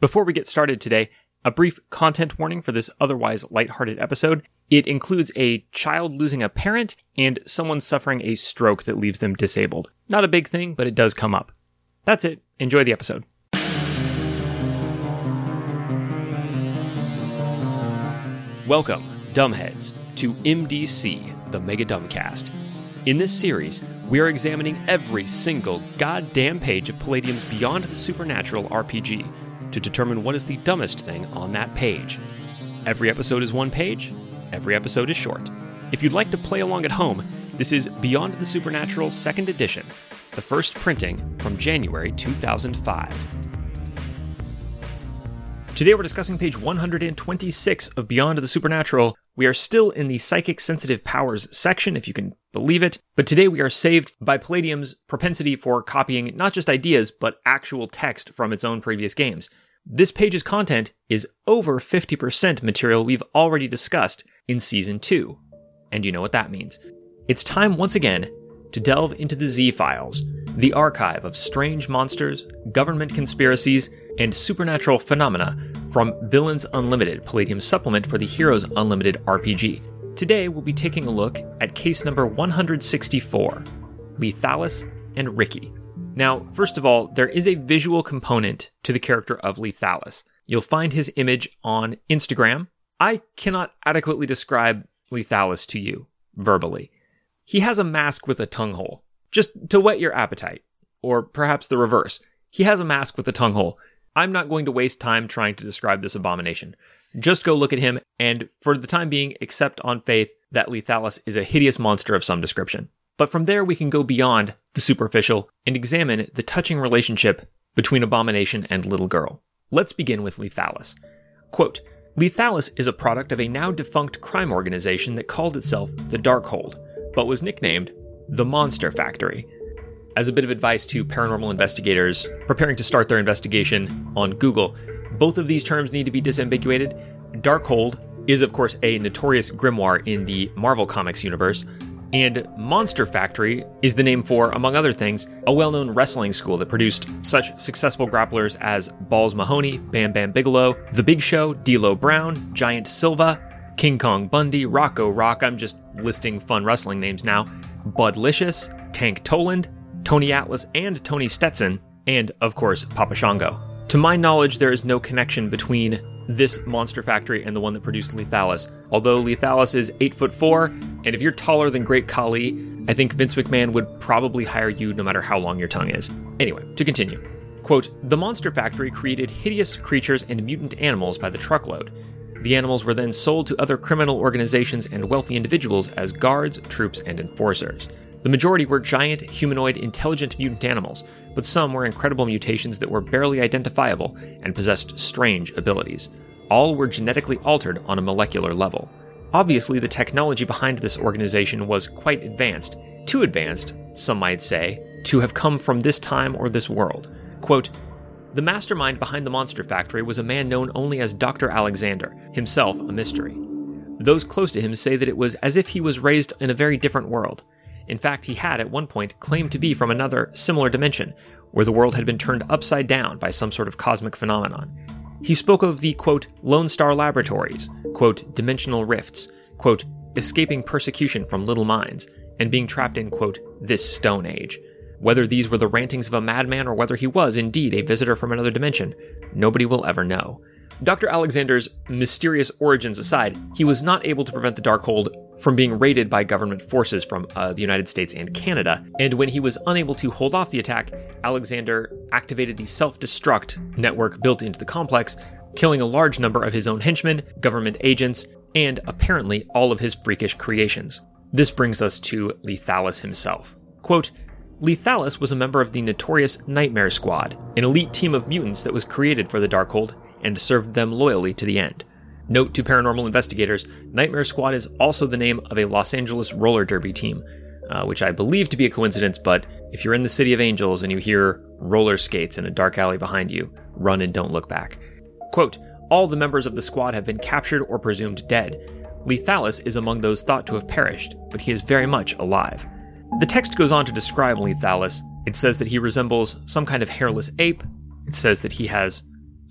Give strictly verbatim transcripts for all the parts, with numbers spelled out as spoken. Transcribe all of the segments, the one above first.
Before we get started today, a brief content warning for this otherwise lighthearted episode. It includes a child losing a parent and someone suffering a stroke that leaves them disabled. Not a big thing, but it does come up. That's it. Enjoy the episode. Welcome, dumbheads, to M D C, the Mega Dumbcast. In this series, we are examining every single goddamn page of Palladium's Beyond the Supernatural R P G to determine what is the dumbest thing on that page. Every episode is one page, every episode is short. If you'd like to play along at home, this is Beyond the Supernatural second Edition, the first printing from January two thousand five. Today we're discussing page one hundred twenty-six of Beyond the Supernatural. We are still in the Psychic Sensitive Powers section, if you can believe it, but today we are saved by Palladium's propensity for copying not just ideas, but actual text from its own previous games. This page's content is over fifty percent material we've already discussed in Season two. And you know what that means. It's time once again to delve into the Z-Files, the archive of strange monsters, government conspiracies, and supernatural phenomena from Villains Unlimited, Palladium's supplement for the Heroes Unlimited R P G. Today we'll be taking a look at case number one hundred sixty-four, Lethalis and Ricky. Now, first of all, there is a visual component to the character of Lethalis. You'll find his image on Instagram. I cannot adequately describe Lethalis to you verbally. He has a mask with a tongue hole, just to whet your appetite. Or perhaps the reverse. He has a mask with a tongue hole. I'm not going to waste time trying to describe this abomination. Just go look at him, and for the time being, accept on faith that Lethalis is a hideous monster of some description. But from there, we can go beyond the superficial and examine the touching relationship between Abomination and Little Girl. Let's begin with Lethalis. Quote, Lethalis is a product of a now-defunct crime organization that called itself the Darkhold, but was nicknamed the Monster Factory. As a bit of advice to paranormal investigators preparing to start their investigation on Google, both of these terms need to be disambiguated. Darkhold is, of course, a notorious grimoire in the Marvel Comics universe, and Monster Factory is the name for, among other things, a well-known wrestling school that produced such successful grapplers as Balls Mahoney, Bam Bam Bigelow, The Big Show, D'Lo Brown, Giant Silva, King Kong Bundy, Rocco Rock, I'm just listing fun wrestling names now, Budlicious, Tank Toland, Tony Atlas and Tony Stetson, and, of course, Papa Shango. To my knowledge, there is no connection between this Monster Factory and the one that produced Lethalis. Although Lethalis is eight foot four, and if you're taller than Great Khali, I think Vince McMahon would probably hire you no matter how long your tongue is. Anyway, to continue. Quote, the Monster Factory created hideous creatures and mutant animals by the truckload. The animals were then sold to other criminal organizations and wealthy individuals as guards, troops, and enforcers. The majority were giant, humanoid, intelligent mutant animals, but some were incredible mutations that were barely identifiable and possessed strange abilities. All were genetically altered on a molecular level. Obviously, the technology behind this organization was quite advanced, too advanced, some might say, to have come from this time or this world. Quote, the mastermind behind the Monster Factory was a man known only as Doctor Alexander, himself a mystery. Those close to him say that it was as if he was raised in a very different world. In fact, he had at one point claimed to be from another similar dimension, where the world had been turned upside down by some sort of cosmic phenomenon. He spoke of the, quote, Lone Star Laboratories, quote, dimensional rifts, quote, escaping persecution from little minds, and being trapped in, quote, this Stone Age. Whether these were the rantings of a madman or whether he was indeed a visitor from another dimension, nobody will ever know. Doctor Alexander's mysterious origins aside, he was not able to prevent the Darkhold from being raided by government forces from uh, the United States and Canada, and when he was unable to hold off the attack, Alexander activated the self-destruct network built into the complex, killing a large number of his own henchmen, government agents, and apparently all of his freakish creations. This brings us to Lethalis himself. Quote, Lethalis was a member of the notorious Nightmare Squad, an elite team of mutants that was created for the Darkhold and served them loyally to the end. Note to paranormal investigators, Nightmare Squad is also the name of a Los Angeles roller derby team, uh, which I believe to be a coincidence, but if you're in the City of Angels and you hear roller skates in a dark alley behind you, run and don't look back. Quote, all the members of the squad have been captured or presumed dead. Lethalis is among those thought to have perished, but he is very much alive. The text goes on to describe Lethalis. It says that he resembles some kind of hairless ape. It says that he has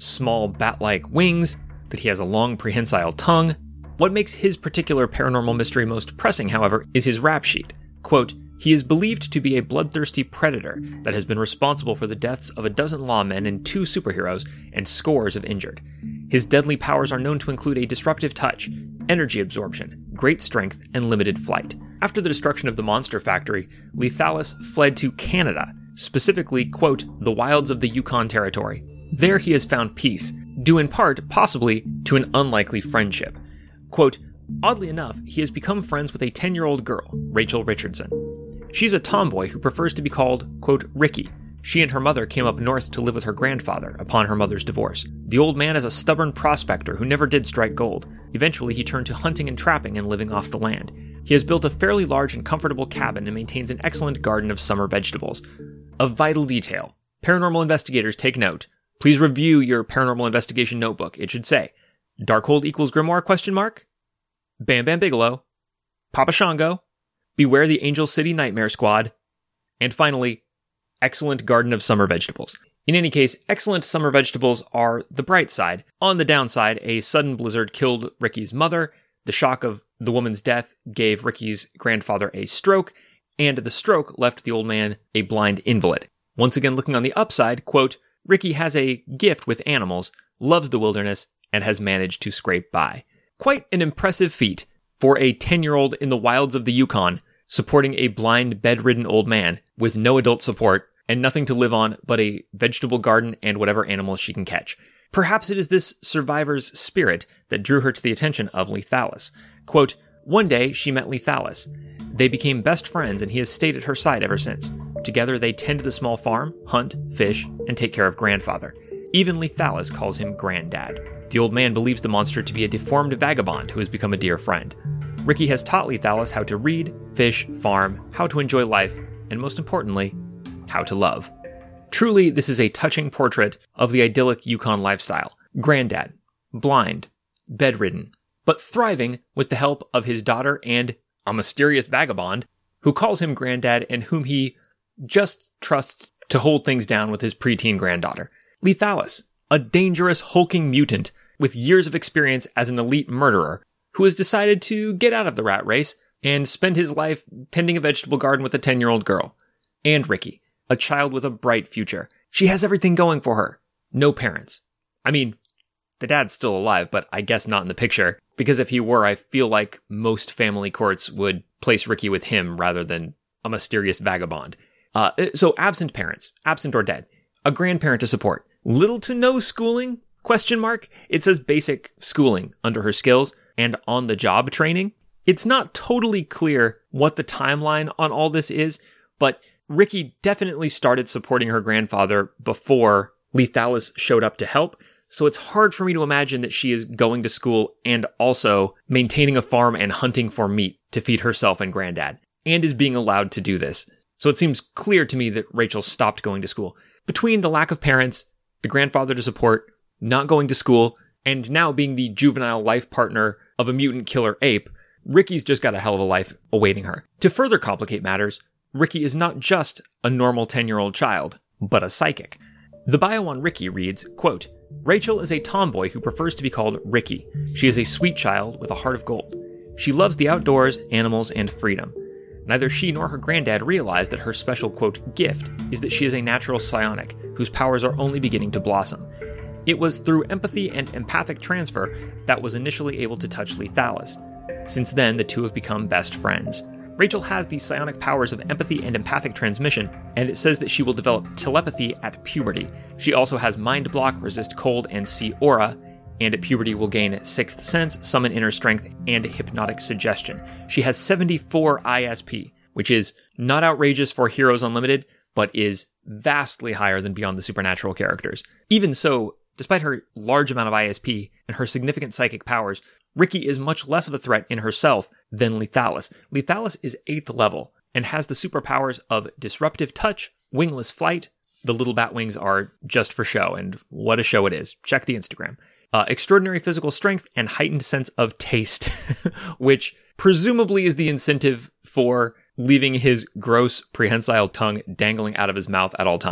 small bat-like wings, that he has a long prehensile tongue. What makes his particular paranormal mystery most pressing, however, is his rap sheet. Quote, he is believed to be a bloodthirsty predator that has been responsible for the deaths of a dozen lawmen and two superheroes and scores of injured. His deadly powers are known to include a disruptive touch, energy absorption, great strength, and limited flight. After the destruction of the Monster Factory, Lethalis fled to Canada, specifically, quote, the wilds of the Yukon Territory. There he has found peace, due in part, possibly, to an unlikely friendship. Quote, oddly enough, he has become friends with a ten-year-old girl, Rachel Richardson. She's a tomboy who prefers to be called, quote, Ricky. She and her mother came up north to live with her grandfather upon her mother's divorce. The old man is a stubborn prospector who never did strike gold. Eventually, he turned to hunting and trapping and living off the land. He has built a fairly large and comfortable cabin and maintains an excellent garden of summer vegetables. A vital detail. Paranormal investigators, take note. Please review your paranormal investigation notebook. It should say, Darkhold equals Grimoire, question mark? Bam Bam Bigelow. Papa Shango. Beware the Angel City Nightmare Squad. And finally, excellent garden of summer vegetables. In any case, excellent summer vegetables are the bright side. On the downside, a sudden blizzard killed Ricky's mother. The shock of the woman's death gave Ricky's grandfather a stroke, and the stroke left the old man a blind invalid. Once again, looking on the upside, quote, Ricky has a gift with animals, loves the wilderness, and has managed to scrape by. Quite an impressive feat for a ten-year-old in the wilds of the Yukon, supporting a blind, bedridden old man with no adult support and nothing to live on but a vegetable garden and whatever animals she can catch. Perhaps it is this survivor's spirit that drew her to the attention of Lethalis. Quote, one day she met Lethalis. They became best friends and he has stayed at her side ever since. Together they tend the small farm, hunt, fish, and take care of grandfather. Even Lethalis calls him Granddad. The old man believes the monster to be a deformed vagabond who has become a dear friend. Ricky has taught Lethalis how to read, fish, farm, how to enjoy life, and most importantly, how to love. Truly, this is a touching portrait of the idyllic Yukon lifestyle. Granddad, blind, bedridden, but thriving with the help of his daughter and a mysterious vagabond who calls him Granddad and whom he just trusts to hold things down with his preteen granddaughter. Lethalis, a dangerous, hulking mutant with years of experience as an elite murderer who has decided to get out of the rat race and spend his life tending a vegetable garden with a ten-year-old girl. And Ricky, a child with a bright future. She has everything going for her. No parents. I mean, the dad's still alive, but I guess not in the picture, because if he were, I feel like most family courts would place Ricky with him rather than a mysterious vagabond. Uh, so absent parents, absent or dead, a grandparent to support, little to no schooling, question mark. It says basic schooling under her skills and on-the-job training. It's not totally clear what the timeline on all this is, but Ricky definitely started supporting her grandfather before Lethalis showed up to help, so it's hard for me to imagine that she is going to school and also maintaining a farm and hunting for meat to feed herself and Granddad, and is being allowed to do this. So it seems clear to me that Rachel stopped going to school. Between the lack of parents, the grandfather to support, not going to school, and now being the juvenile life partner of a mutant killer ape, Ricky's just got a hell of a life awaiting her. To further complicate matters, Ricky is not just a normal ten-year-old child, but a psychic. The bio on Ricky reads, quote, Rachel is a tomboy who prefers to be called Ricky. She is a sweet child with a heart of gold. She loves the outdoors, animals, and freedom. Neither she nor her granddad realize that her special, quote, gift is that she is a natural psionic whose powers are only beginning to blossom. It was through empathy and empathic transfer that was initially able to touch Lethalis. Since then, the two have become best friends. Rachel has the psionic powers of empathy and empathic transmission, and it says that she will develop telepathy at puberty. She also has mind block, resist cold, and see aura, and at puberty will gain sixth sense, summon inner strength, and hypnotic suggestion. She has seventy-four I S P, which is not outrageous for Heroes Unlimited, but is vastly higher than Beyond the Supernatural characters. Even so, despite her large amount of I S P and her significant psychic powers, Ricky is much less of a threat in herself than Lethalis. Lethalis is eighth level and has the superpowers of disruptive touch, wingless flight. The little bat wings are just for show, and what a show it is. Check the Instagram. Uh, extraordinary physical strength and heightened sense of taste, which presumably is the incentive for leaving his gross prehensile tongue dangling out of his mouth at all times.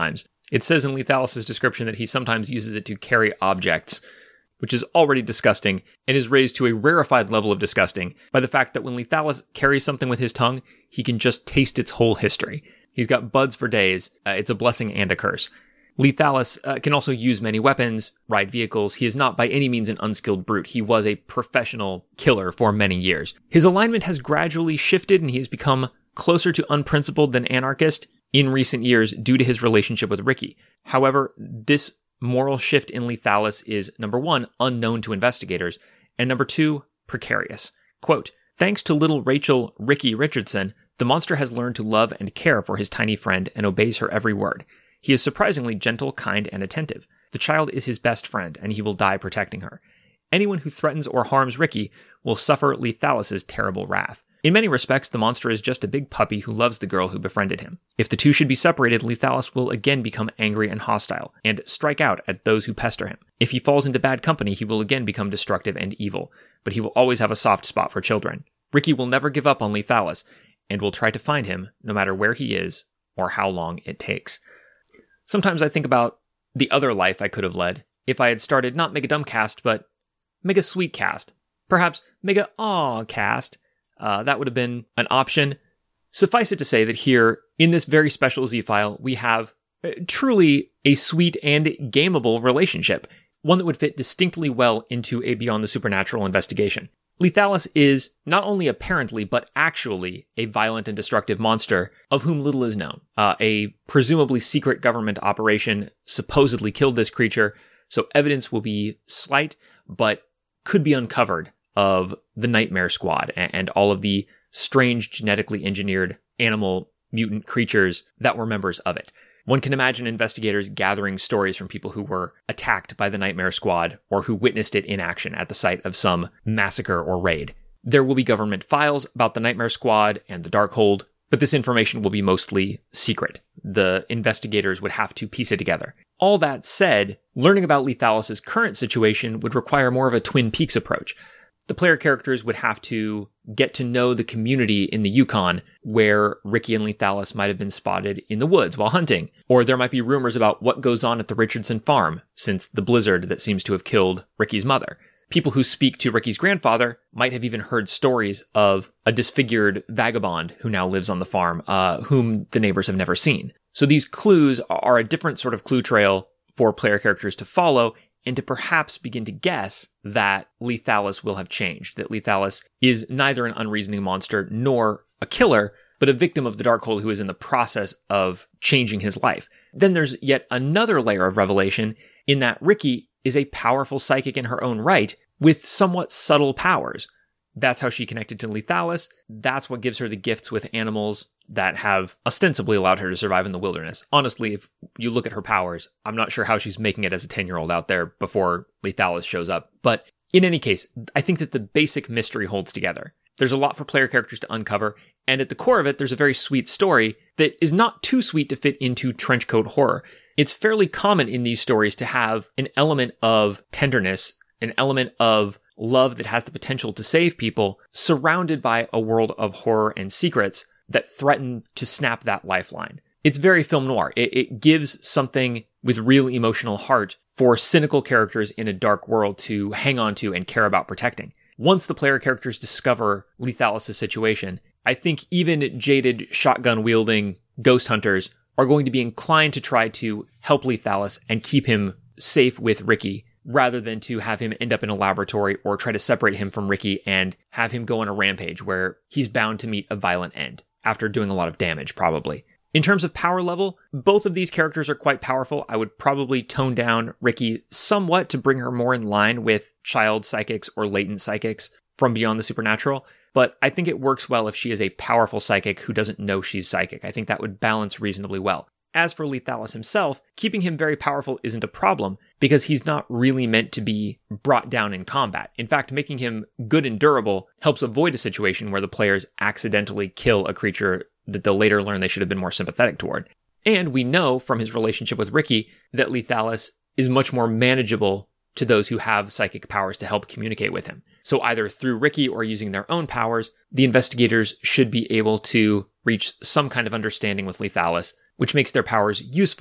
It says in Lethalis' description that he sometimes uses it to carry objects, which is already disgusting and is raised to a rarefied level of disgusting by the fact that when Lethalis carries something with his tongue, he can just taste its whole history. He's got buds for days. Uh, it's a blessing and a curse. Lethalis uh, can also use many weapons, ride vehicles. He is not by any means an unskilled brute. He was a professional killer for many years. His alignment has gradually shifted and he has become closer to unprincipled than anarchist in recent years due to his relationship with Ricky. However, this moral shift in Lethalis is, number one, unknown to investigators, and number two, precarious. Quote, thanks to little Rachel Ricky Richardson, the monster has learned to love and care for his tiny friend and obeys her every word. He is surprisingly gentle, kind, and attentive. The child is his best friend, and he will die protecting her. Anyone who threatens or harms Ricky will suffer Lethalis' terrible wrath. In many respects, the monster is just a big puppy who loves the girl who befriended him. If the two should be separated, Lethalis will again become angry and hostile, and strike out at those who pester him. If he falls into bad company, he will again become destructive and evil, but he will always have a soft spot for children. Ricky will never give up on Lethalis, and will try to find him, no matter where he is, or how long it takes. Sometimes I think about the other life I could have led, if I had started not Mega Dumbcast, but Mega Sweetcast. Perhaps Mega Awcast. Uh, that would have been an option. Suffice it to say that here, in this very special Z-file, we have uh, truly a sweet and gameable relationship, one that would fit distinctly well into a Beyond the Supernatural investigation. Lethalis is not only apparently, but actually a violent and destructive monster of whom little is known. Uh, a presumably secret government operation supposedly killed this creature, so evidence will be slight, but could be uncovered of the Nightmare Squad and all of the strange genetically engineered animal mutant creatures that were members of it. One can imagine investigators gathering stories from people who were attacked by the Nightmare Squad or who witnessed it in action at the site of some massacre or raid. There will be government files about the Nightmare Squad and the Darkhold, but this information will be mostly secret. The investigators would have to piece it together. All that said, learning about Lethalis' current situation would require more of a Twin Peaks approach. The player characters would have to get to know the community in the Yukon where Ricky and Lethalis might have been spotted in the woods while hunting. Or there might be rumors about what goes on at the Richardson farm since the blizzard that seems to have killed Ricky's mother. People who speak to Ricky's grandfather might have even heard stories of a disfigured vagabond who now lives on the farm, uh, whom the neighbors have never seen. So these clues are a different sort of clue trail for player characters to follow and to perhaps begin to guess that Lethalis will have changed, that Lethalis is neither an unreasoning monster nor a killer, but a victim of the Darkhold who is in the process of changing his life. Then there's yet another layer of revelation in that Ricky is a powerful psychic in her own right with somewhat subtle powers. That's how she connected to Lethalis. That's what gives her the gifts with animals that have ostensibly allowed her to survive in the wilderness. Honestly, if you look at her powers, I'm not sure how she's making it as a ten-year-old out there before Lethalis shows up. But in any case, I think that the basic mystery holds together. There's a lot for player characters to uncover, and at the core of it, there's a very sweet story that is not too sweet to fit into trenchcoat horror. It's fairly common in these stories to have an element of tenderness, an element of love that has the potential to save people, surrounded by a world of horror and secrets that threaten to snap that lifeline. It's very film noir. It, it gives something with real emotional heart for cynical characters in a dark world to hang on to and care about protecting. Once the player characters discover Lethalis' situation, I think even jaded shotgun-wielding ghost hunters are going to be inclined to try to help Lethalis and keep him safe with Ricky, rather than to have him end up in a laboratory or try to separate him from Ricky and have him go on a rampage where he's bound to meet a violent end, after doing a lot of damage, probably. In terms of power level, both of these characters are quite powerful. I would probably tone down Ricky somewhat to bring her more in line with child psychics or latent psychics from Beyond the Supernatural, but I think it works well if she is a powerful psychic who doesn't know she's psychic. I think that would balance reasonably well. As for Lethalis himself, keeping him very powerful isn't a problem, because he's not really meant to be brought down in combat. In fact, making him good and durable helps avoid a situation where the players accidentally kill a creature that they'll later learn they should have been more sympathetic toward. And we know from his relationship with Ricky that Lethalis is much more manageable to those who have psychic powers to help communicate with him. So either through Ricky or using their own powers, the investigators should be able to reach some kind of understanding with Lethalis, which makes their powers useful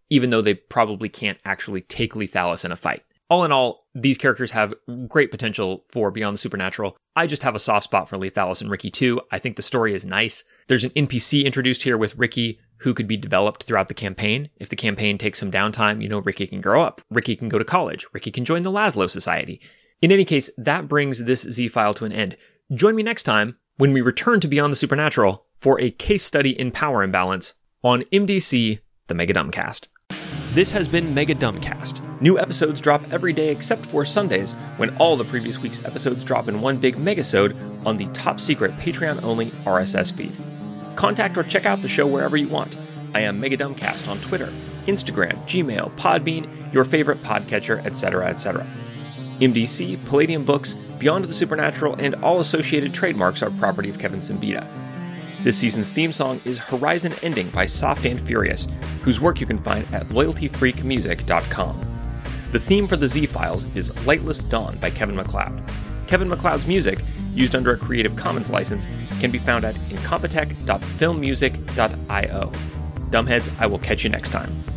even though they probably can't actually take Lethalis in a fight. All in all, these characters have great potential for Beyond the Supernatural. I just have a soft spot for Lethalis and Ricky too. I think the story is nice. There's an N P C introduced here with Ricky who could be developed throughout the campaign. If the campaign takes some downtime, you know, Ricky can grow up. Ricky can go to college. Ricky can join the Laszlo Society. In any case, that brings this Z-File to an end. Join me next time when we return to Beyond the Supernatural for a case study in power imbalance on M D C, the Mega Dumbcast. This has been Mega Dumbcast. New episodes drop every day except for Sundays, when all the previous week's episodes drop in one big megasode on the top-secret Patreon-only R S S feed. Contact or check out the show wherever you want. I am Mega Dumbcast on Twitter, Instagram, Gmail, Podbean, your favorite podcatcher, et cetera, et cetera. M D C, Palladium Books, Beyond the Supernatural, and all associated trademarks are property of Kevin Simbita. This season's theme song is Horizon Ending by Soft and Furious, whose work you can find at loyalty freak music dot com. The theme for the Z-Files is Lightless Dawn by Kevin MacLeod. Kevin MacLeod's music, used under a Creative Commons license, can be found at incompetech dot film music dot io. Dumbheads, I will catch you next time.